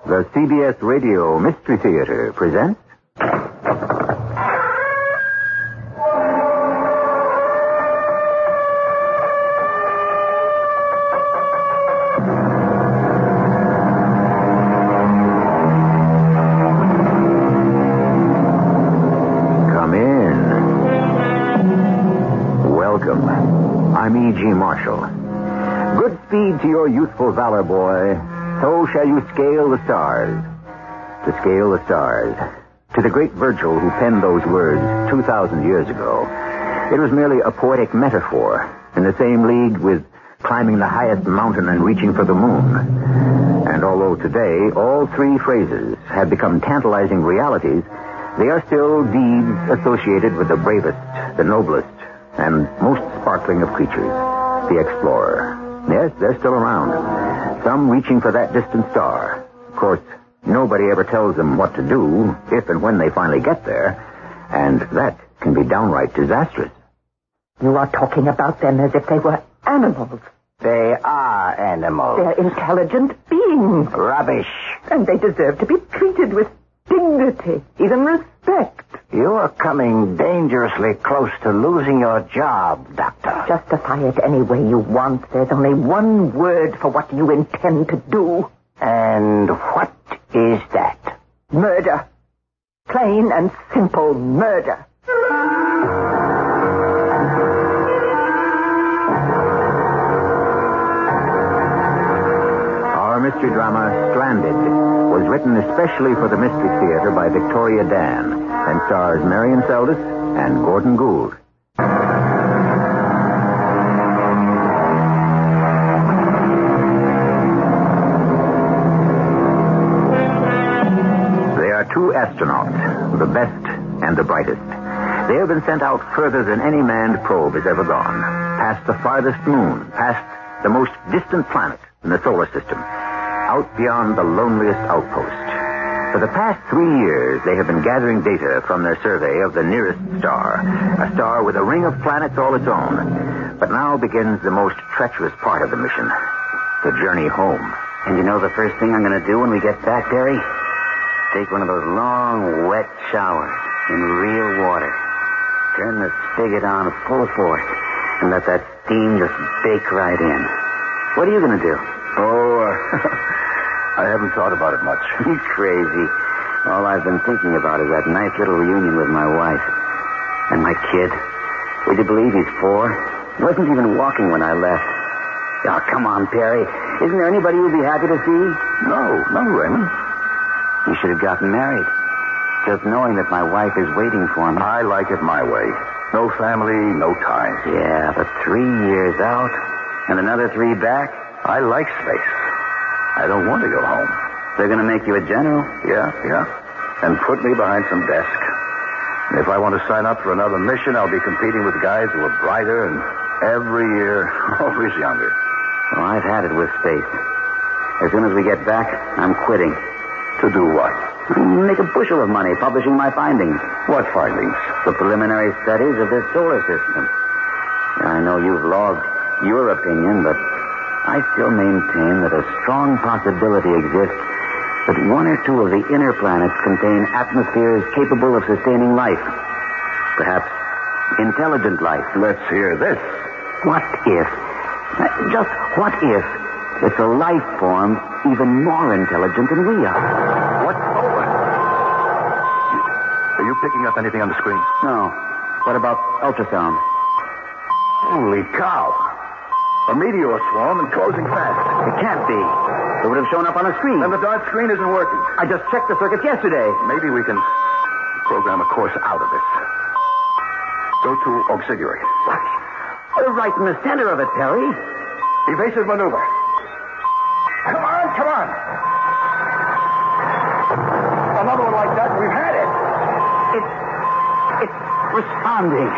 The CBS Radio Mystery Theater presents... Come in. Welcome. I'm E.G. Marshall. Good speed to your youthful valor, boy. So shall you scale the stars. To scale the stars. To the great Virgil who penned those words 2,000 years ago, it was merely a poetic metaphor in the same league with climbing the highest mountain and reaching for the moon. And although today all three phrases have become tantalizing realities, they are still deeds associated with the bravest, the noblest, and most sparkling of creatures, the explorer. Yes, they're still around. Some reaching for that distant star. Of course, nobody ever tells them what to do if and when they finally get there. And that can be downright disastrous. You are talking about them as if they were animals. They are animals. They're intelligent beings. Rubbish. And they deserve to be treated with dignity, even respect. You're coming dangerously close to losing your job, Doctor. Justify it any way you want. There's only one word for what you intend to do. And what is that? Murder. Plain and simple murder. Our mystery drama, Stranded, was written especially for the Mystery Theater by Victoria Dan and stars Marion Seldes and Gordon Gould. They are two astronauts, the best and the brightest. They have been sent out further than any manned probe has ever gone, past the farthest moon, past the most distant planet in the solar system, out beyond the loneliest outpost. For the past 3 years, they have been gathering data from their survey of the nearest star, a star with a ring of planets all its own. But now begins the most treacherous part of the mission, the journey home. And you know the first thing I'm going to do when we get back, Barry? Take one of those long, wet showers in real water. Turn the spigot on full force and let that steam just bake right in. What are you going to do? I haven't thought about it much. You crazy. All I've been thinking about is that nice little reunion with my wife. And my kid. Would you believe he's 4? He wasn't even walking when I left. Oh, come on, Perry. Isn't there anybody you'd be happy to see? No, Raymond. You should have gotten married. Just knowing that my wife is waiting for me. I like it my way. No family, no ties. Yeah, but 3 years out and another 3 back. I like space. I don't want to go home. They're going to make you a general. Yeah. And put me behind some desk. And if I want to sign up for another mission, I'll be competing with guys who are brighter and every year always younger. Well, I've had it with space. As soon as we get back, I'm quitting. To do what? Make a bushel of money publishing my findings. What findings? The preliminary studies of this solar system. I know you've logged your opinion, but I still maintain that a strong possibility exists that 1 or 2 of the inner planets contain atmospheres capable of sustaining life. Perhaps intelligent life. Let's hear this. What if, just what if, it's a life form even more intelligent than we are? What? Are you picking up anything on the screen? No. What about ultrasound? Holy cow. A meteor swarm and closing fast. It can't be. It would have shown up on a screen. Then the dark screen isn't working. I just checked the circuits yesterday. Maybe we can program a course out of this. Go to auxiliary. What? We're right in the center of it, Perry. Evasive maneuver. Come on. Another one like that, we've had it. It's responding.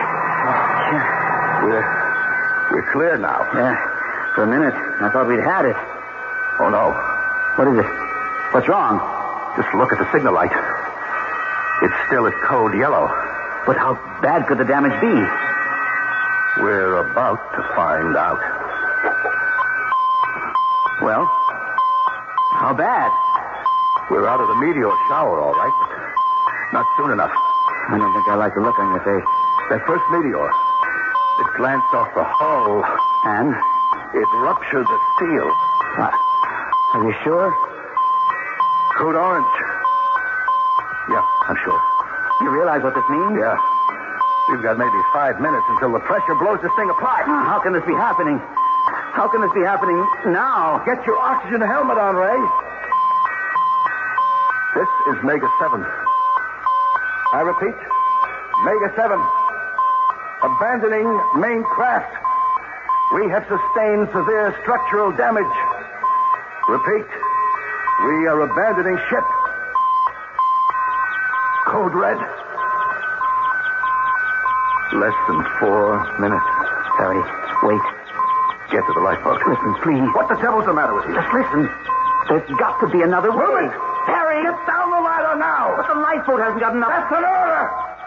We're clear now. Yeah. For a minute, I thought we'd had it. Oh, no. What is it? What's wrong? Just look at the signal light. It's still at code yellow. But how bad could the damage be? We're about to find out. Well, how bad? We're out of the meteor shower, all right, but not soon enough. I don't think I like the look on your face. That first meteor, it glanced off the hull. And? It ruptured the steel. Are you sure? Code orange. Yeah, I'm sure. You realize what this means? Yeah. We've got maybe 5 minutes until the pressure blows this thing apart. How can this be happening? How can this be happening now? Get your oxygen helmet on, Ray. This is Mega 7. I repeat, Mega 7. Abandoning main craft. We have sustained severe structural damage. Repeat, we are abandoning ship. Code red. Less than 4 minutes. Harry, wait. Get to the lifeboat. Listen, please. What the devil's the matter with you? Just listen. There's got to be another way. Move it! Harry! Get down the ladder now! But the lifeboat hasn't got enough. That's an order!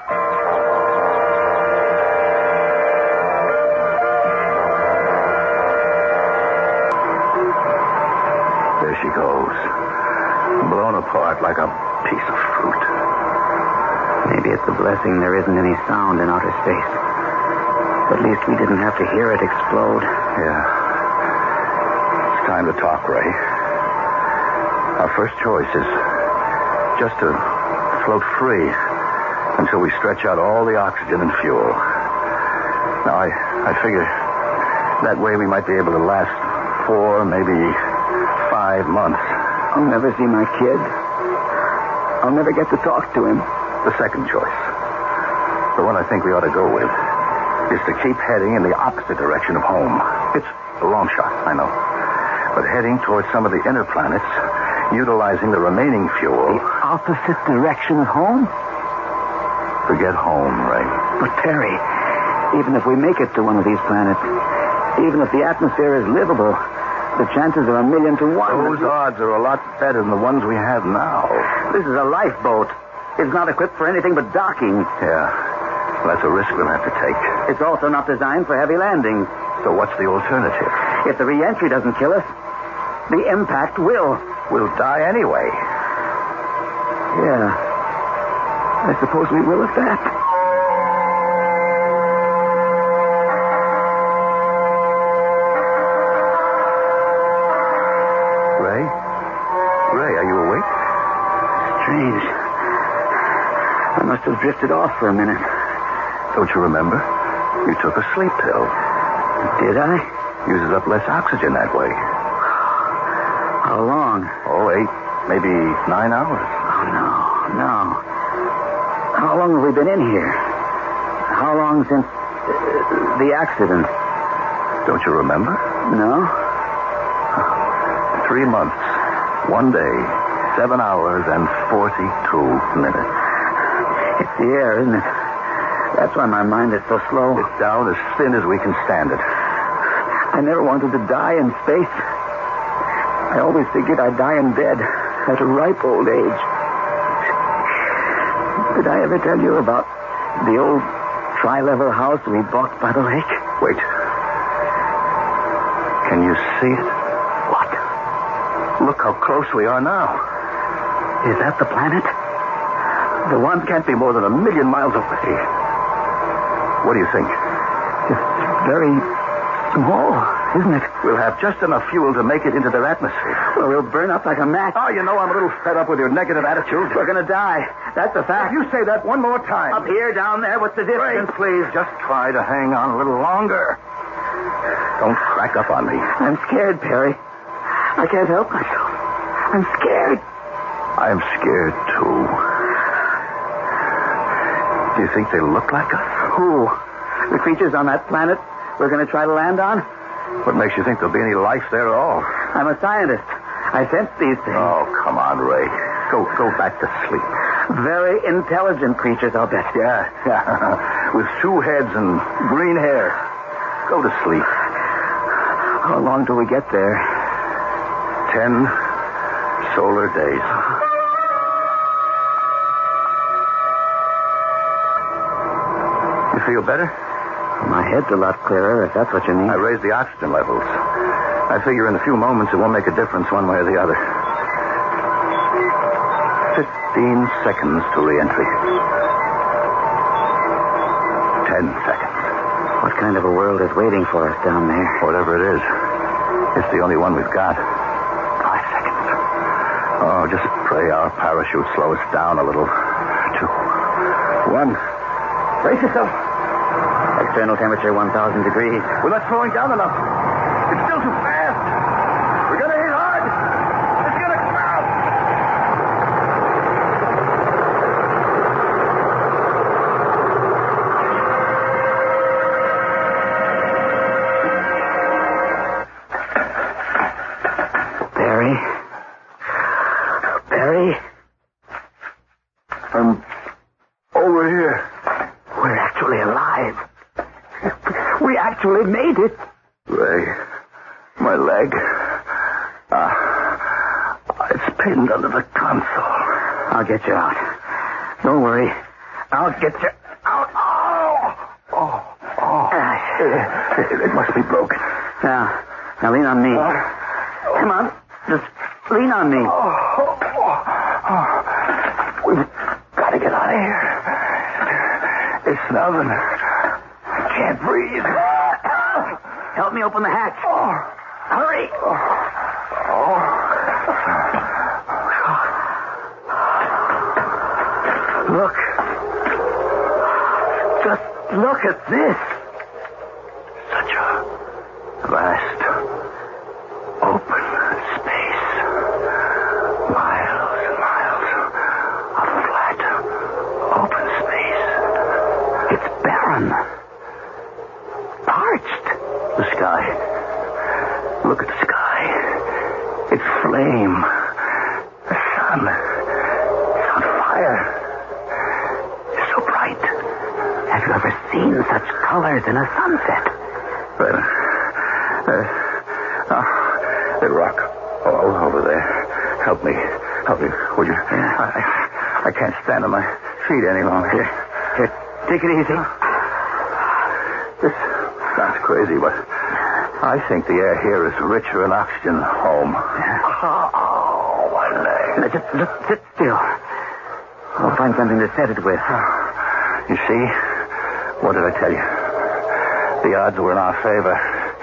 There she goes. Blown apart like a piece of fruit. Maybe it's a blessing there isn't any sound in outer space. At least we didn't have to hear it explode. Yeah. It's time to talk, Ray. Our first choice is just to float free until we stretch out all the oxygen and fuel. Now, I figure that way we might be able to last 4, maybe 5 months. I'll never see my kid. I'll never get to talk to him. The second choice, the one I think we ought to go with, is to keep heading in the opposite direction of home. It's a long shot, I know. But heading towards some of the inner planets, utilizing the remaining fuel. The opposite direction of home? Forget home, Ray. But, Terry, even if we make it to one of these planets, even if the atmosphere is livable, the chances are 1,000,000 to 1. Those odds are a lot better than the ones we have now. This is a lifeboat. It's not equipped for anything but docking. Yeah. That's a risk we'll have to take. It's also not designed for heavy landings. So what's the alternative? If the re-entry doesn't kill us, the impact will. We'll die anyway. Yeah. I suppose we will at that. Ray? Ray, are you awake? Strange. I must have drifted off for a minute. Don't you remember? You took a sleep pill. Did I? Uses up less oxygen that way. How long? Oh, 8, maybe 9 hours. Oh, no. How long have we been in here? How long since the accident? Don't you remember? No. 3 months, 1 day, 7 hours, and 42 minutes. It's the air, isn't it? That's why my mind is so slow. It's down as thin as we can stand it. I never wanted to die in space. I always figured I'd die in bed at a ripe old age. Did I ever tell you about the old tri-level house we bought by the lake? Wait. Can you see it? What? Look how close we are now. Is that the planet? The one can't be more than 1,000,000 miles away. What do you think? It's very small, isn't it? We'll have just enough fuel to make it into their atmosphere. Well, we'll burn up like a match. Oh, you know, I'm a little fed up with your negative attitude. We're going to die. That's a fact. If you say that one more time. Up here, down there, what's the difference? Ray, please, just try to hang on a little longer. Don't crack up on me. I'm scared, Perry. I can't help myself. I'm scared. I'm scared, too. Do you think they look like us? Who? The creatures on that planet we're going to try to land on? What makes you think there'll be any life there at all? I'm a scientist. I sense these things. Oh, come on, Ray. Go back to sleep. Very intelligent creatures, I'll bet. Yeah. With 2 heads and green hair. Go to sleep. How long till we get there? 10 solar days. You feel better? My head's a lot clearer, if that's what you mean. I raised the oxygen levels. I figure in a few moments it won't make a difference one way or the other. seconds to re-entry. 10 seconds. What kind of a world is waiting for us down there? Whatever it is, it's the only one we've got. 5 seconds. Oh, just pray our parachute slow us down a little. 2, 1. Brace yourself. External temperature 1,000 degrees. We're not slowing down enough. It's still too fast. We're going to hit hard. It's going to come out. Barry? I'm over here. We're actually alive. We actually made it. Ray, my leg. It's pinned under the console. I'll get you out. Don't worry. I'll get you out. It must be broken. Now lean on me. Come on. Just lean on me. We've got to get out of here. It's snubbing. I can't breathe. Help me open the hatch. Hurry. Look. Just look at this. Such a vast, open space. Miles and miles of flat, open space. It's barren. Parched. The sky. Look at the sky. It's flame. The sun. It's on fire. It's so bright. Have you ever seen such colors in a sunset? The rock all over there. Help me, would you? I can't stand on my feet any longer. Here, take it easy. This sounds crazy, but I think the air here is richer in oxygen than home. Oh, my leg. Now, just sit still. I'll find something to set it with. You see? What did I tell you? The odds were in our favor.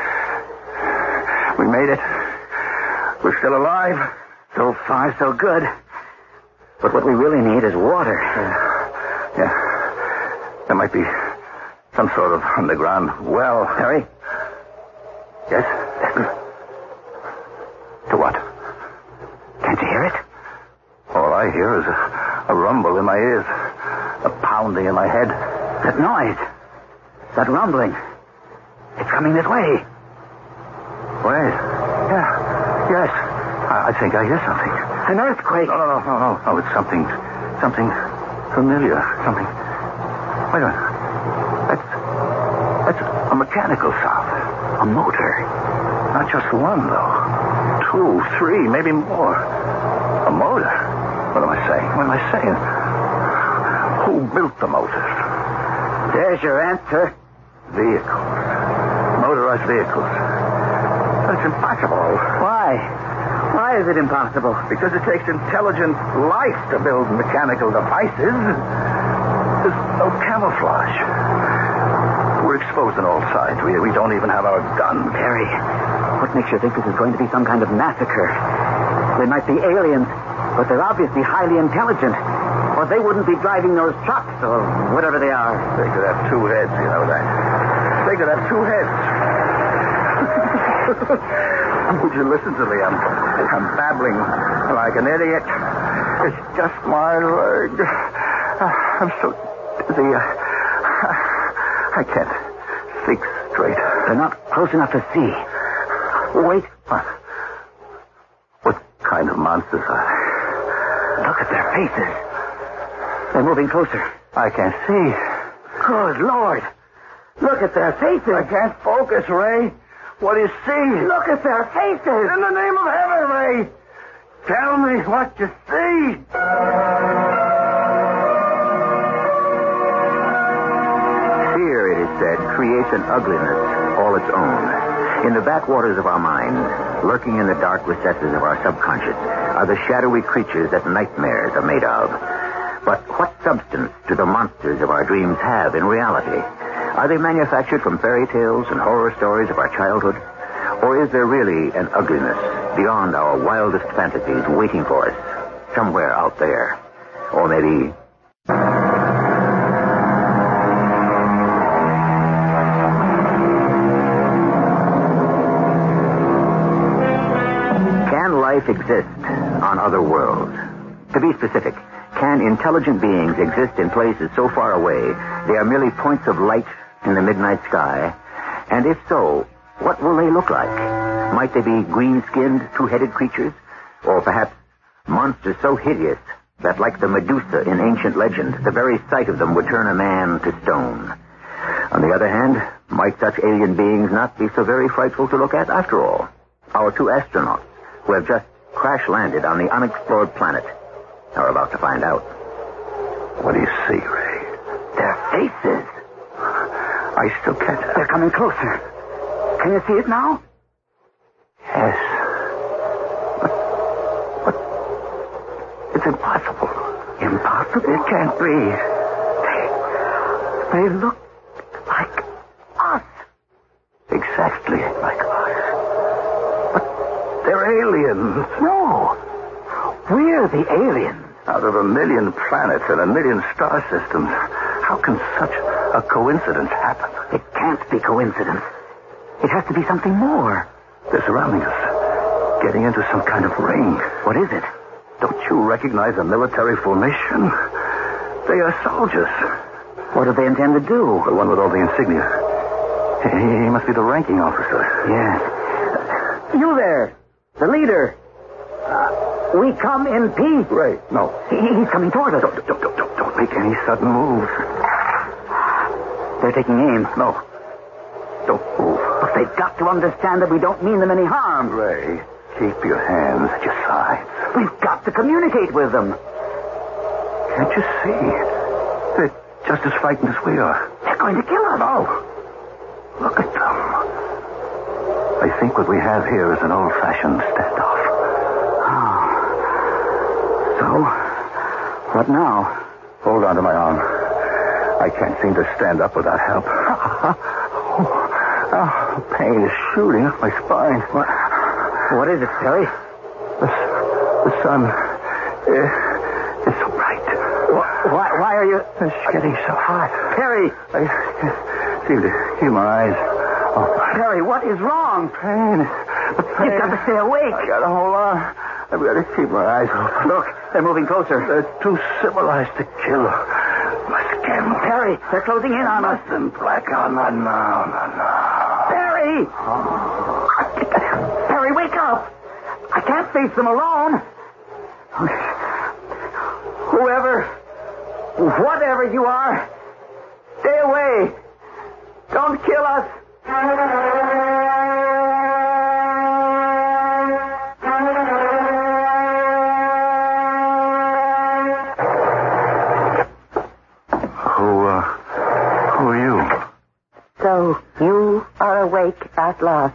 We made it. We're still alive. So far, so good. But what we really need is water. Yeah. There might be some sort of underground well. Harry? Yes? Listen. To what? Can't you hear it? All I hear is a rumble in my ears. A pounding in my head. That noise. That rumbling. It's coming this way. Wait. Yeah. Yes. I think I hear something. An earthquake. No. It's something familiar. Something. Wait a minute. That's a mechanical sound. A motor. Not just one, though. 2, 3, maybe more. A motor? What am I saying? Who built the motor? There's your answer. Vehicles. Motorized vehicles. That's impossible. Why? Why is it impossible? Because it takes intelligent life to build mechanical devices. There's no camouflage. We're exposed on all sides. We don't even have our guns. Harry, what makes you think this is going to be some kind of massacre? They might be aliens, but they're obviously highly intelligent. Or they wouldn't be driving those trucks, or whatever they are. They could have 2 heads, you know that. They could have 2 heads. Would you listen to me? I'm babbling like an idiot. It's just my leg. I'm so dizzy. I can't think straight. They're not close enough to see. Wait. What kind of monsters are they? Look at their faces. They're moving closer. I can't see. Good Lord. Look at their faces. I can't focus, Ray. What do you see? Look at their faces. In the name of heaven, Ray. Tell me what you see. Fear, it is said, creates an ugliness all its own. In the backwaters of our minds, lurking in the dark recesses of our subconscious, are the shadowy creatures that nightmares are made of. But what substance do the monsters of our dreams have in reality? Are they manufactured from fairy tales and horror stories of our childhood? Or is there really an ugliness beyond our wildest fantasies waiting for us somewhere out there? Or maybe... Can life exist on other worlds? To be specific, can intelligent beings exist in places so far away they are merely points of light in the midnight sky? And if so, what will they look like? Might they be green-skinned, two-headed creatures? Or perhaps monsters so hideous that, like the Medusa in ancient legend, the very sight of them would turn a man to stone? On the other hand, might such alien beings not be so very frightful to look at after all? Our two astronauts, who have just crash-landed on the unexplored planet, are about to find out. What do you see, Ray? Their faces. I still can't... They're coming closer. Can you see it now? Yes. But... It's impossible. Impossible? It can't be. They look like us. Exactly like us. But they're aliens. No. We're the aliens. Out of 1 million planets and 1 million star systems, how can such a coincidence happen? It can't be coincidence. It has to be something more. They're surrounding us, getting into some kind of ring. What is it? Don't you recognize a military formation? They are soldiers. What do they intend to do? The one with all the insignia. He must be the ranking officer. Yes. You there, the leader. We come in peace. Ray, no. He's coming toward us. Don't make any sudden moves. They're taking aim. No. Don't move. But they've got to understand that we don't mean them any harm. Ray, keep your hands at your sides. We've got to communicate with them. Can't you see? They're just as frightened as we are. They're going to kill us. No. Look at them. I think what we have here is an old-fashioned standoff. So, what now? Hold on to my arm. I can't seem to stand up without help. Pain is shooting up my spine. What is it, Perry? The sun is so bright. Why are you... It's getting so hot. Perry! I can't seem to keep my eyes open. Perry, what is wrong? Pain. The pain. You've got to stay awake. I gotta hold on. I've got to keep my eyes open. Look, they're moving closer. They're too civilized to kill. Must get them. Perry, they're closing in on us. Nothing, Black. Oh, no. Perry! Perry, wake up! I can't face them alone. Whatever you are, stay away. Don't kill us. Who are you? So, you are awake at last.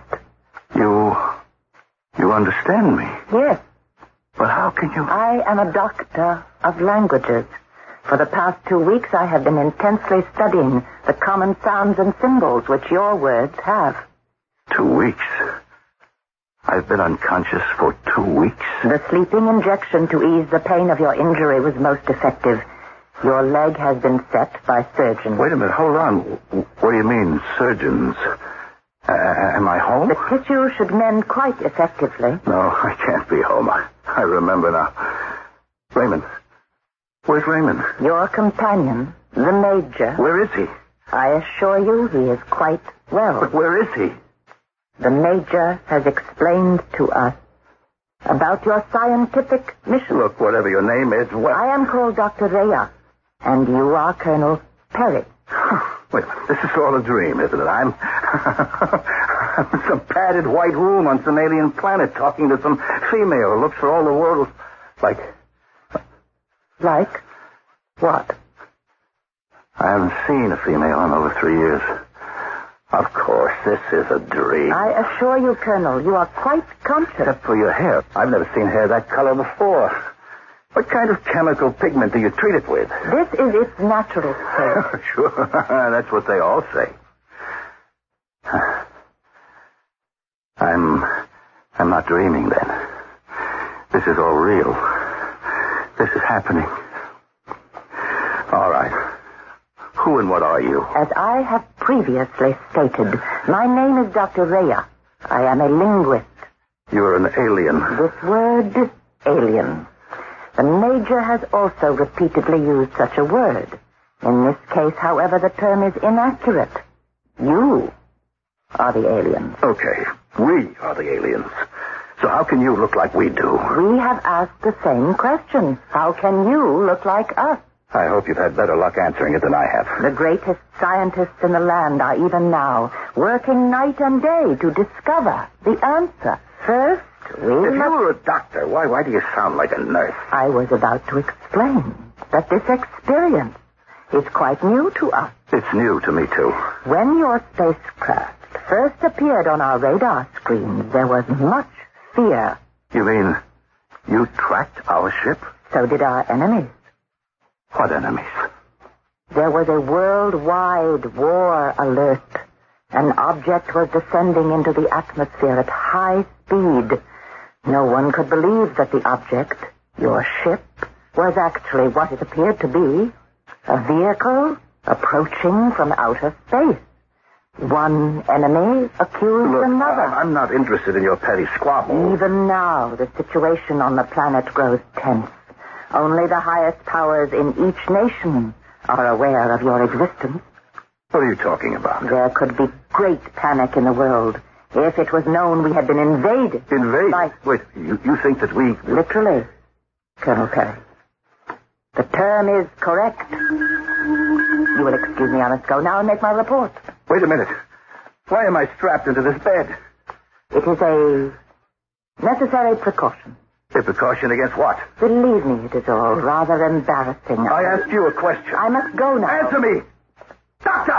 You understand me? Yes. But how can you... I am a doctor of languages. For the past 2 weeks, I have been intensely studying the common sounds and symbols which your words have. 2 weeks? I've been unconscious for 2 weeks? The sleeping injection to ease the pain of your injury was most effective. Your leg has been set by surgeons. Wait a minute, hold on. What do you mean, surgeons? Am I home? The tissue should mend quite effectively. No, I can't be home. I remember now. Raymond. Where's Raymond? Your companion, the Major. Where is he? I assure you he is quite well. But where is he? The Major has explained to us about your scientific mission. Look, whatever your name is, I am called Dr. Rea, and you are Colonel Perry. Wait, this is all a dream, isn't it? I'm in some padded white room on some alien planet talking to some female who looks for all the world like... Like what? I haven't seen a female in over 3 years. Of course, this is a dream. I assure you, Colonel, you are quite conscious. Except for your hair. I've never seen hair that color before. What kind of chemical pigment do you treat it with? This is its natural state. Sure, that's what they all say. I'm not dreaming then. This is all real. This is happening. All right. Who and what are you? As I have previously stated, my name is Dr. Rhea. I am a linguist. You're an alien. This word, alien. The Major has also repeatedly used such a word. In this case, however, the term is inaccurate. You are the alien. Okay, we are the aliens. So how can you look like we do? We have asked the same question. How can you look like us? I hope you've had better luck answering it than I have. The greatest scientists in the land are even now working night and day to discover the answer. First, If you were a doctor, why do you sound like a nurse? I was about to explain that this experience is quite new to us. It's new to me, too. When your spacecraft first appeared on our radar screens, there was much fear. You mean you tracked our ship? So did our enemies. What enemies? There was a worldwide war alert. An object was descending into the atmosphere at high speed. No one could believe that the object, your ship, was actually what it appeared to be. A vehicle approaching from outer space. One enemy accused Look, another. I'm not interested in your petty squabble. Even now, the situation on the planet grows tense. Only the highest powers in each nation are aware of your existence. What are you talking about? There could be great panic in the world if it was known we had been invaded. Invaded? Wait, you think that we... Literally, Colonel Perry. The term is correct. You will excuse me, I must go now and make my report. Wait a minute. Why am I strapped into this bed? It is a necessary precaution. A precaution against what? Believe me, it is all rather embarrassing. I asked you a question. I must go now. Answer me! Doctor!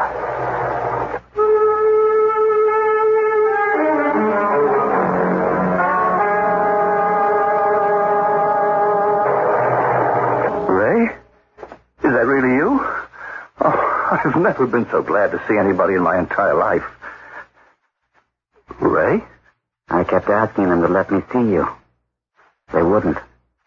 Ray? Is that really you? Oh, I've never been so glad to see anybody in my entire life. Ray? I kept asking them to let me see you. They wouldn't.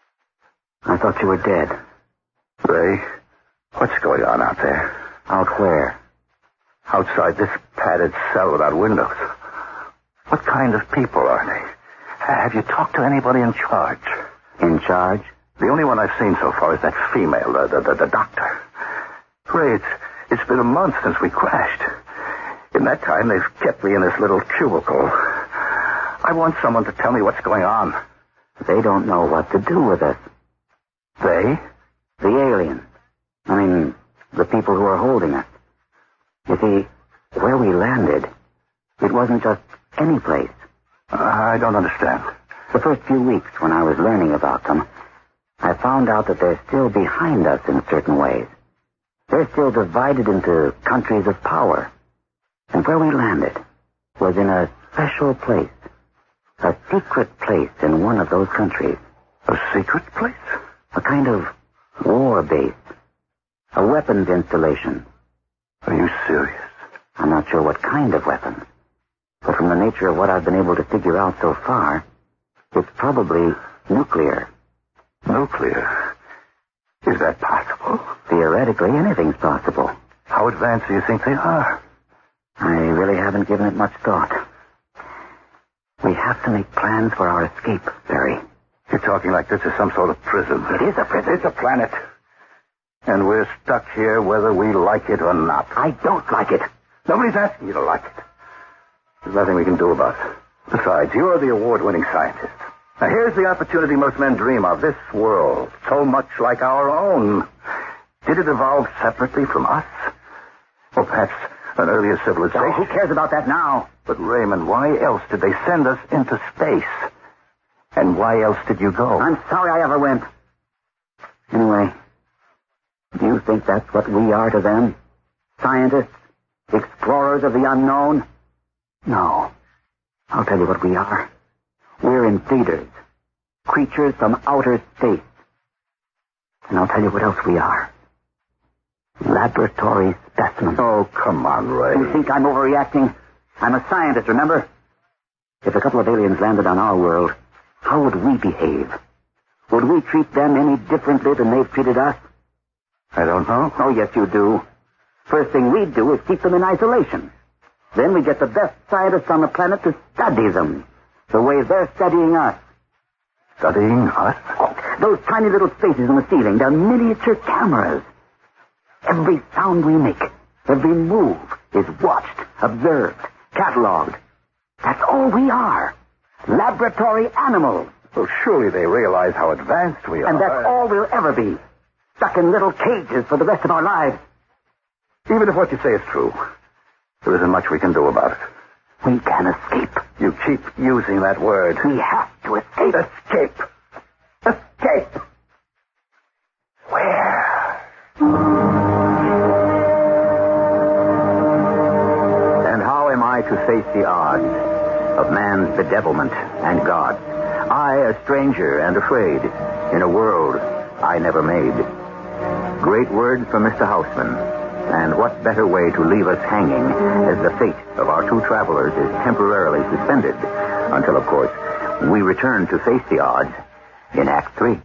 I thought you were dead. Ray, what's going on out there? Out where? Outside this padded cell without windows. What kind of people are they? Have you talked to anybody in charge? In charge? The only one I've seen so far is that female, the doctor. Ray, it's been a month since we crashed. In that time, they've kept me in this little cubicle. I want someone to tell me what's going on. They don't know what to do with us. They? The aliens. I mean, the people who are holding us. You see, where we landed, it wasn't just any place. I don't understand. The first few weeks when I was learning about them, I found out that they're still behind us in certain ways. They're still divided into countries of power. And where we landed was in a special place. A secret place in one of those countries. A secret place? A kind of war base. A weapons installation. Are you serious? I'm not sure what kind of weapons. But from the nature of what I've been able to figure out so far, it's probably nuclear. Nuclear? Is that possible? Theoretically, anything's possible. How advanced do you think they are? I really haven't given it much thought. We have to make plans for our escape, Barry. You're talking like this is some sort of prison. It is a prison. It's a planet. And we're stuck here whether we like it or not. I don't like it. Nobody's asking you to like it. There's nothing we can do about it. Besides, you're the award-winning scientist. Now, here's the opportunity most men dream of. This world, so much like our own. Did it evolve separately from us? Or perhaps an earlier civilization? Oh, who cares about that now? But, Raymond, why else did they send us into space? And why else did you go? I'm sorry I ever went. Anyway, do you think that's what we are to them? Scientists? Explorers of the unknown? No. I'll tell you what we are. We're invaders. Creatures from outer space. And I'll tell you what else we are. Laboratory specimens. Oh, come on, Ray. You think I'm overreacting? I'm a scientist, remember? If a couple of aliens landed on our world, how would we behave? Would we treat them any differently than they've treated us? I don't know. Oh, yes, you do. First thing we'd do is keep them in isolation. Then we get the best scientists on the planet to study them, the way they're studying us. Studying us? Oh, those tiny little spaces in the ceiling, they're miniature cameras. Every sound we make, every move is watched, observed, cataloged. That's all we are. Laboratory animals. Well, surely they realize how advanced we are. And that's all we'll ever be. Stuck in little cages for the rest of our lives. Even if what you say is true, there isn't much we can do about it. We can escape. You keep using that word. We have to escape. Escape. Escape. Where? And how am I to face the odds of man's bedevilment and God? I, a stranger and afraid, in a world I never made. Great words from Mr. Houseman. And what better way to leave us hanging as the fate of our two travelers is temporarily suspended until, of course, we return to face the odds in Act 3.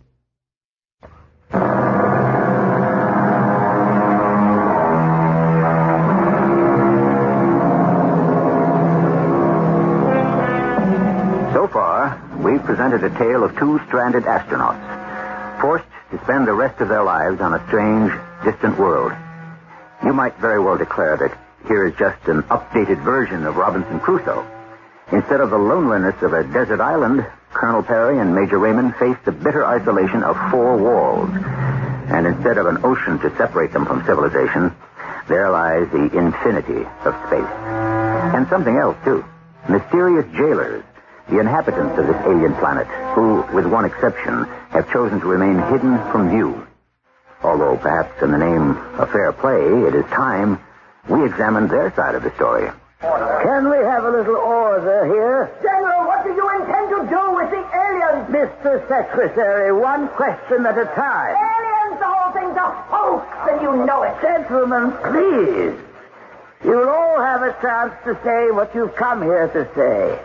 So far, we've presented a tale of two stranded astronauts, forced to spend the rest of their lives on a strange, distant world. You might very well declare that here is just an updated version of Robinson Crusoe. Instead of the loneliness of a desert island, Colonel Perry and Major Raymond face the bitter isolation of 4 walls. And instead of an ocean to separate them from civilization, there lies the infinity of space. And something else, too. Mysterious jailers, the inhabitants of this alien planet, who, with one exception, have chosen to remain hidden from view. Although perhaps in the name of fair play, it is time we examine their side of the story. Can we have a little order here? General, what do you intend to do with the aliens? Mr. Secretary, one question at a time. Aliens, the whole thing's a hoax, and you know it. Gentlemen, please. You'll all have a chance to say what you've come here to say.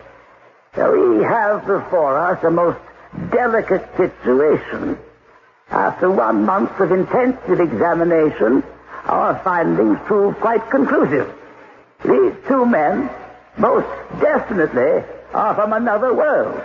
We have before us a most delicate situation. After 1 month of intensive examination, our findings prove quite conclusive. These 2 men, most definitely, are from another world.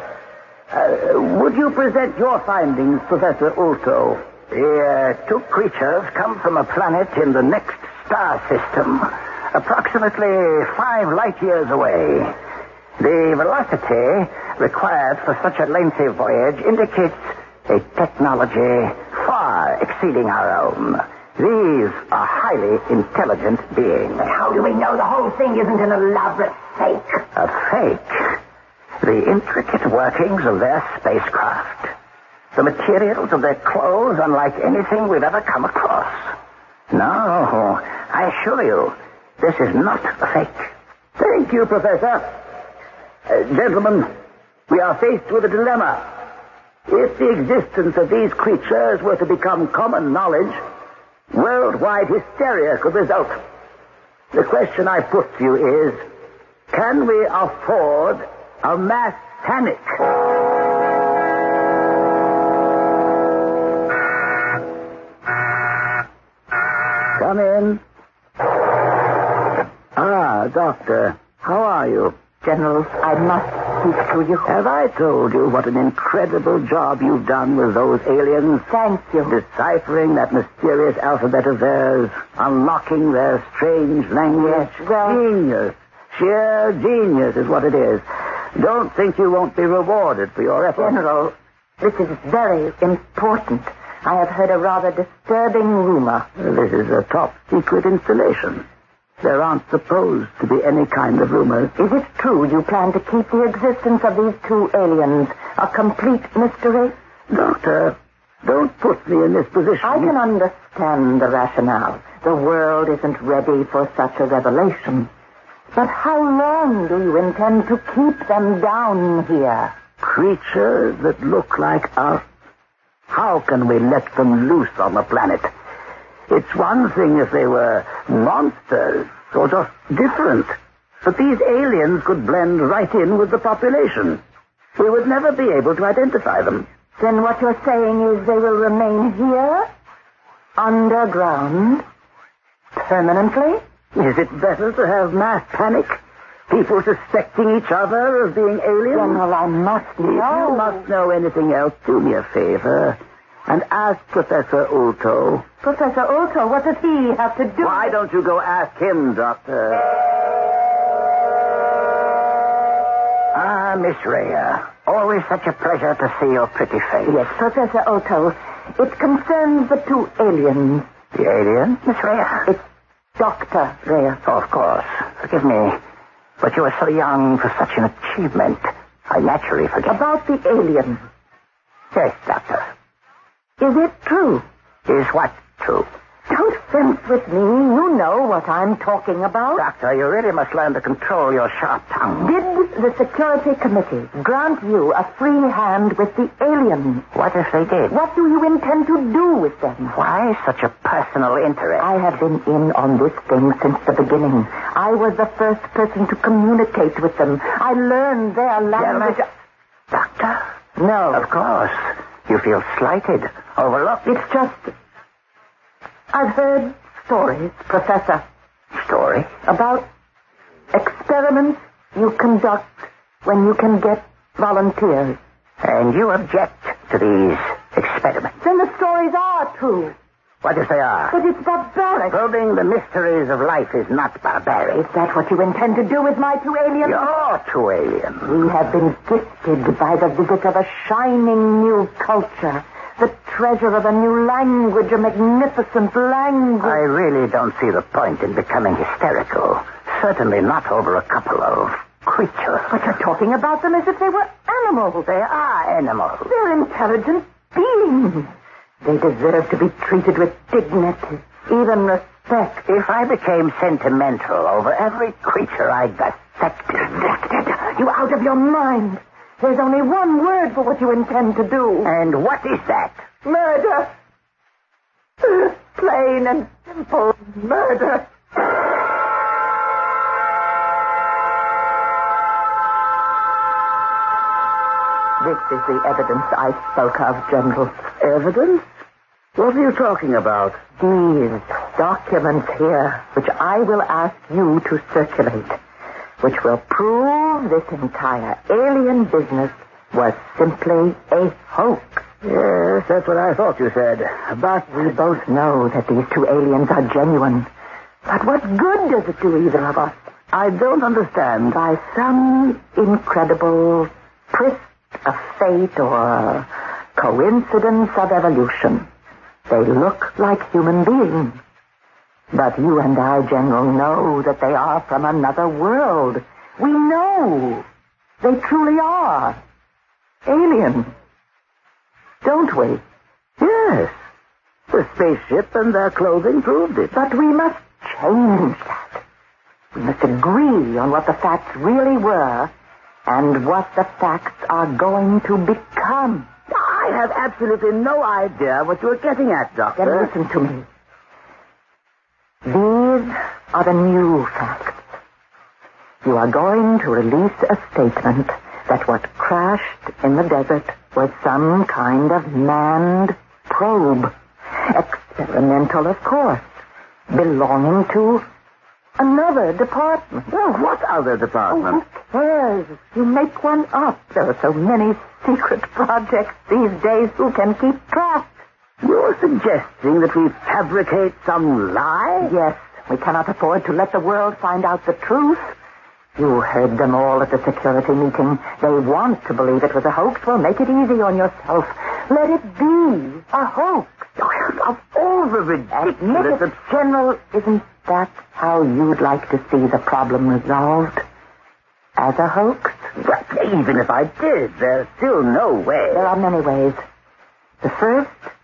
Would you present your findings, Professor Ulto? The 2 creatures come from a planet in the next star system, approximately 5 light years away. The velocity required for such a lengthy voyage indicates a technology far exceeding our own. These are highly intelligent beings. But how do we know the whole thing isn't an elaborate fake? A fake? The intricate workings of their spacecraft. The materials of their clothes unlike anything we've ever come across. No, I assure you, this is not a fake. Thank you, Professor. Gentlemen, we are faced with a dilemma. If the existence of these creatures were to become common knowledge, worldwide hysteria could result. The question I put to you is, can we afford a mass panic? Come in. Ah, Doctor, how are you? General, I must speak to you. Have I told you what an incredible job you've done with those aliens? Thank you. Deciphering that mysterious alphabet of theirs, unlocking their strange language. Yes, well... Genius. Sheer genius is what it is. Don't think you won't be rewarded for your efforts. General, this is very important. I have heard a rather disturbing rumor. This is a top-secret installation. There aren't supposed to be any kind of rumors. Is it true you plan to keep the existence of these 2 aliens a complete mystery? Doctor, don't put me in this position. I can understand the rationale. The world isn't ready for such a revelation. But how long do you intend to keep them down here? Creatures that look like us. How can we let them loose on the planet? It's one thing if they were monsters or just different. But these aliens could blend right in with the population. We would never be able to identify them. Then what you're saying is they will remain here? Underground? Permanently? Is it better to have mass panic? People suspecting each other of being aliens? General, I must know. If you must know anything else, do me a favor and ask Professor Ulto. Professor Ulto, what does he have to do? Why don't you go ask him, Doctor? Miss Rhea. Always such a pleasure to see your pretty face. Yes, Professor Ulto. It concerns the two aliens. The alien, Miss Rhea? It's Dr. Rhea. Oh, of course. Forgive me. But you are so young for such an achievement. I naturally forget. About the alien. Yes, Doctor. Is it true? Is what true? Don't fence with me. You know what I'm talking about. Doctor, you really must learn to control your sharp tongue. Did the Security Committee grant you a free hand with the aliens? What if they did? What do you intend to do with them? Why such a personal interest? I have been in on this thing since the beginning. I was the first person to communicate with them. I learned their language. Doctor? No. Of course. You feel slighted, overlooked. It's just... I've heard stories, Professor. Story? About experiments you conduct when you can get volunteers. And you object to these experiments? Then the stories are true. What if they are? But it's barbaric. Probing the mysteries of life is not barbaric. Is that what you intend to do with my two aliens? You're two aliens. We have been gifted by the visit of a shining new culture. The treasure of a new language, a magnificent language. I really don't see the point in becoming hysterical. Certainly not over a couple of creatures. But you're talking about them as if they were animals. They are animals. They're intelligent beings. They deserve to be treated with dignity, even respect. If I became sentimental over every creature I dissected... Dissected? You out of your mind. There's only one word for what you intend to do. And what is that? Murder. Plain and simple murder. This is the evidence I spoke of, General. Evidence? What are you talking about? These documents here, which I will ask you to circulate, which will prove this entire alien business was simply a hoax. Yes, that's what I thought you said. But we both know that these two aliens are genuine. But what good does it do either of us? I don't understand. By some incredible twist of fate or coincidence of evolution, they look like human beings. But you and I, General, know that they are from another world. We know. They truly are. Aliens. Don't we? yes, the spaceship and their clothing proved it. But we must change that. We must agree on what the facts really were and what the facts are going to become. I have absolutely no idea what you're getting at, Doctor. Then listen to me. These are the new facts. You are going to release a statement that what crashed in the desert was some kind of manned probe. Experimental, of course. Belonging to another department. Well, what other department? Who cares? You make one up. There are so many secret projects these days. Who can keep track? You're suggesting that we fabricate some lie? Yes, we cannot afford to let the world find out the truth. You heard them all at the security meeting. They want to believe it was a hoax. Well, make it easy on yourself. Let it be a hoax. Of all the ridiculous... General, isn't that how you'd like to see the problem resolved? As a hoax? But even if I did, there's still no way. There are many ways. The first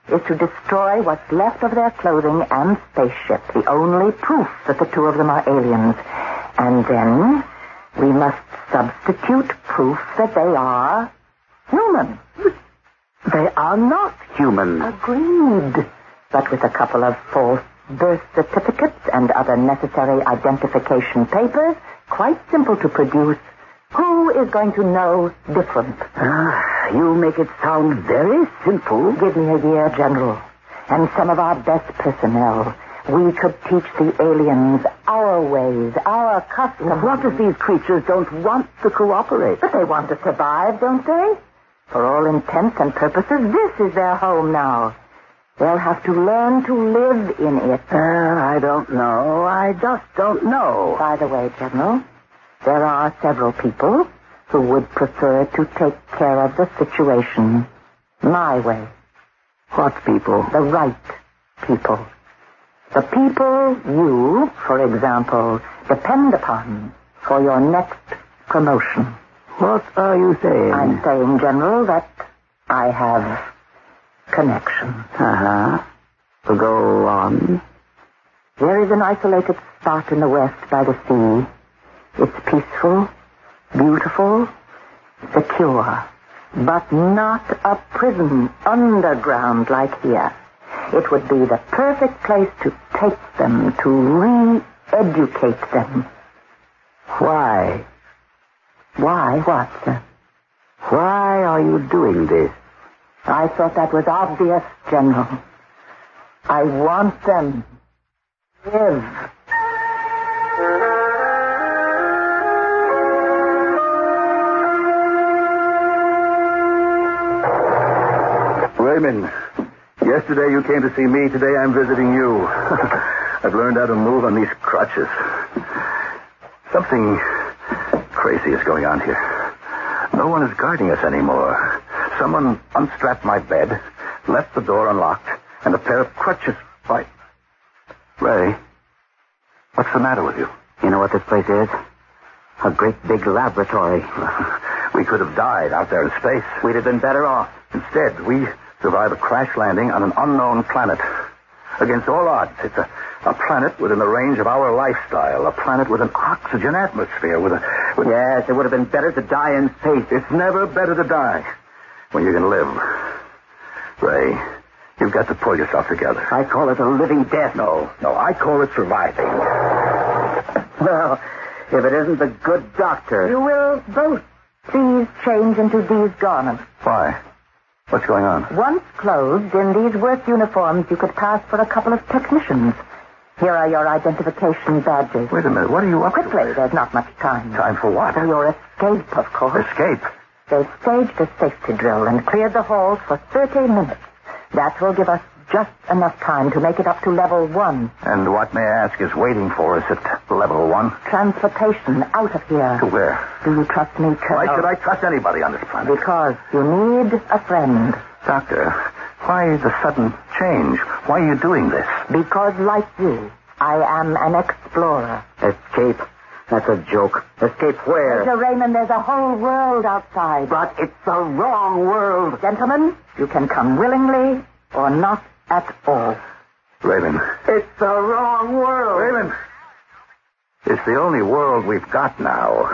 is to destroy what's left of their clothing and spaceship, the only proof that the two of them are aliens. And then we must substitute proof that they are human. They are not human. Agreed. But with a couple of false birth certificates and other necessary identification papers, quite simple to produce, who is going to know different? You make it sound very simple. Give me a year, General, and some of our best personnel. We could teach the aliens our ways, our customs. What if these creatures don't want to cooperate? But they want to survive, don't they? For all intents and purposes, this is their home now. They'll have to learn to live in it. I don't know. I just don't know. By the way, General, there are several people who would prefer to take care of the situation my way. What people? The right people. The people you, for example, depend upon for your next promotion. What are you saying? I'm saying, General, that I have connections. So go on. There is an isolated spot in the west by the sea. It's peaceful, beautiful, secure, but not a prison underground like here. It would be the perfect place to take them, to re-educate them. Why? Why what, sir? Why are you doing this? I thought that was obvious, General. I want them to live. Raymond, yesterday you came to see me. Today I'm visiting you. I've learned how to move on these crutches. Something crazy is going on here. No one is guarding us anymore. Someone unstrapped my bed, left the door unlocked, and a pair of crutches by... Ray, what's the matter with you? You know what this place is? A great big laboratory. We could have died out there in space. We'd have been better off. Instead, we survived a crash landing on an unknown planet. Against all odds, it's a planet within the range of our lifestyle. A planet with an oxygen atmosphere, Yes, it would have been better to die in space. It's never better to die when you can live. Ray, you've got to pull yourself together. I call it a living death. No, I call it surviving. Well, if it isn't the good doctor. You will both please change into these garments. Why? What's going on? Once clothed in these work uniforms, you could pass for a couple of technicians. Here are your identification badges. Wait a minute, what are you up to? Quickly, there's not much time. Time for what? For your escape, of course. Escape? They've staged a safety drill and cleared the halls for 30 minutes. That will give us just enough time to make it up to level 1. And what, may I ask, is waiting for us at level 1? Transportation out of here. To where? Do you trust me, Colonel? Why should I trust anybody on this planet? Because you need a friend. Doctor, why the sudden change? Why are you doing this? Because, like you, I am an explorer. Escape? That's a joke. Escape where? Major Raymond, there's a whole world outside. But it's the wrong world. Gentlemen, you can come willingly or not at all. Raymond. It's the wrong world. Raymond. It's the only world we've got now.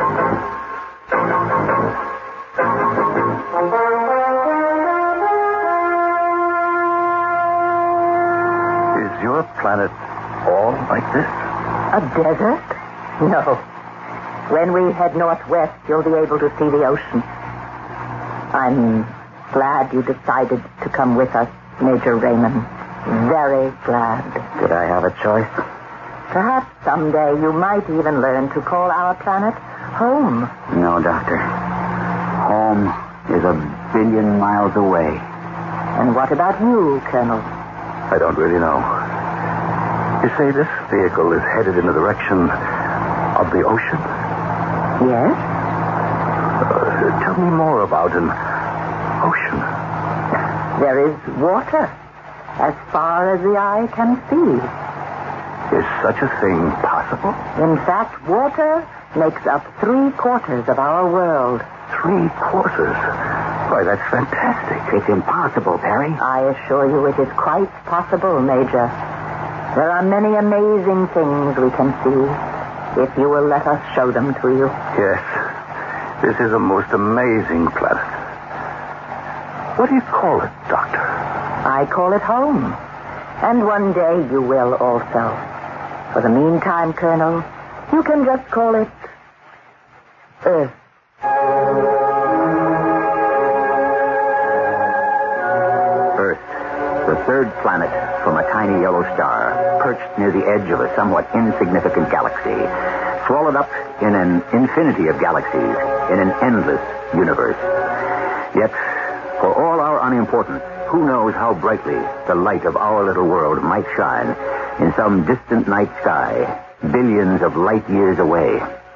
Is your planet all like this? A desert? No. When we head northwest, you'll be able to see the ocean. I'm glad you decided to come with us, Major Raymond. Very glad. Did I have a choice? Perhaps someday you might even learn to call our planet home. No, Doctor. Home is 1 billion miles away. And what about you, Colonel? I don't really know. You say this vehicle is headed in the direction of the ocean? Yes? Tell me more about an ocean. There is water, as far as the eye can see. Is such a thing possible? In fact, water makes up 3/4 of our world. 3/4? Why, that's fantastic. It's impossible, Perry. I assure you it is quite possible, Major. There are many amazing things we can see, if you will let us show them to you. Yes. This is a most amazing planet. What do you call it, Doctor? I call it home. And one day you will also. For the meantime, Colonel, you can just call it Earth. Earth, the third planet from a tiny yellow star, perched near the edge of a somewhat insignificant galaxy, swallowed up in an infinity of galaxies, in an endless universe. Yet, for all our unimportance, who knows how brightly the light of our little world might shine in some distant night sky, billions of light years away.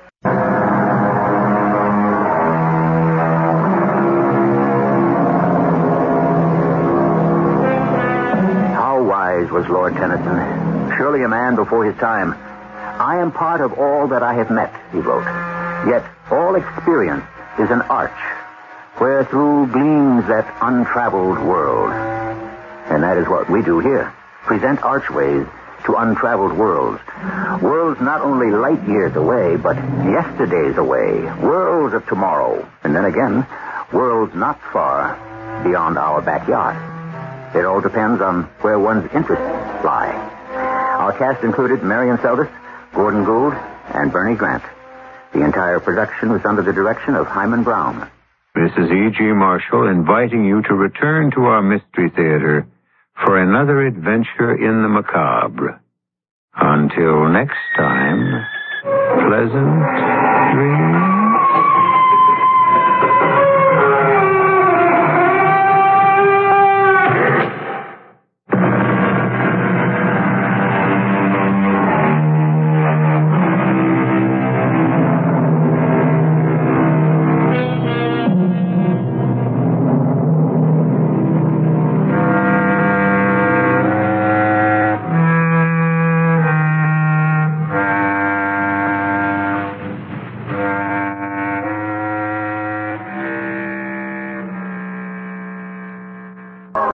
How wise was Lord Tennyson, surely a man before his time. I am part of all that I have met, he wrote. Yet all experience is an arch, where through gleams that untraveled world. And that is what we do here. Present archways to untraveled worlds. Worlds not only light years away, but yesterdays away. Worlds of tomorrow. And then again, worlds not far beyond our backyard. It all depends on where one's interests lie. Our cast included Marion Seldes, Gordon Gould, and Bernie Grant. The entire production was under the direction of Hyman Brown. This is E.G. Marshall inviting you to return to our Mystery Theater for another adventure in the macabre. Until next time, pleasant dreams.